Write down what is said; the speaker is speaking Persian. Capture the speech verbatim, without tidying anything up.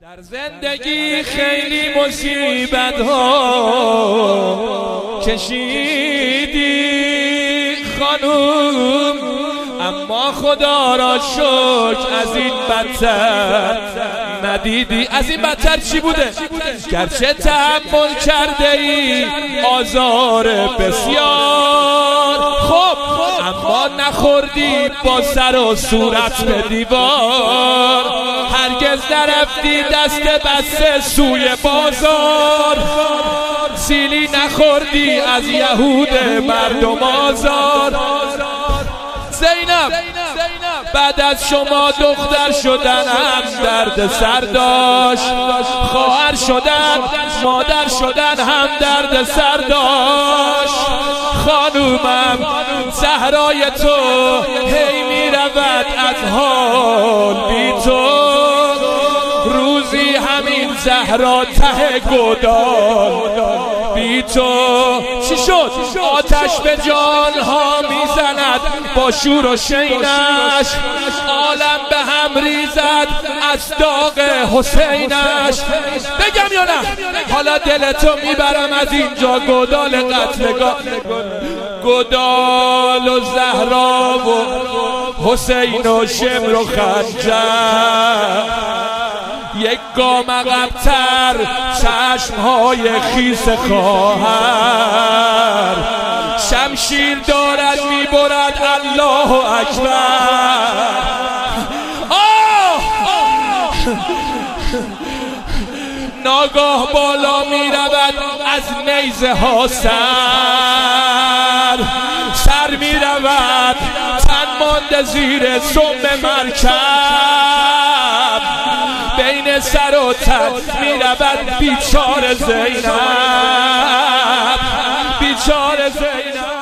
در زندگی خیلی مصیبت ها کشیدی خانوم، اما خدا را شکر از این بدتر ندیدی. از این بدتر چی بوده؟ گرچه تحمل کرده ای آزار بسیار، خب اما نخوردی با سر و صورت به دیوار. هرگز نرفتی دست بسته سوی بازار، سیلی نخوردی از یهود مردم آزار. زینب بعد از شما دختر شدن هم درد سر داشت، خواهر شدن مادر شدن هم درد سر داشت. خانومم زهرای تو هی می رود از حال بی تو، روزی همین زهرا ته گودال بی تو. چی شد؟ آتش به جان ها میزند با شور و شینش، عالم به هم ریزد از داغ حسینش. بگم یا نه؟ حالا دلتو میبرم از اینجا گودال قتلگاه، گودال و زهرا و حسین و شمر و خنجر. یک گام عقب‌تر چشم‌های خیس خواهر، شمشیر دارد می‌برد الله اکبر. آه ناگاه بالا می‌رود از نیزه ها سر، سر می‌رود تن مانده زیر سم مرکب، بین سر و تن می‌رود بیچاره زینب، بیچاره زینب.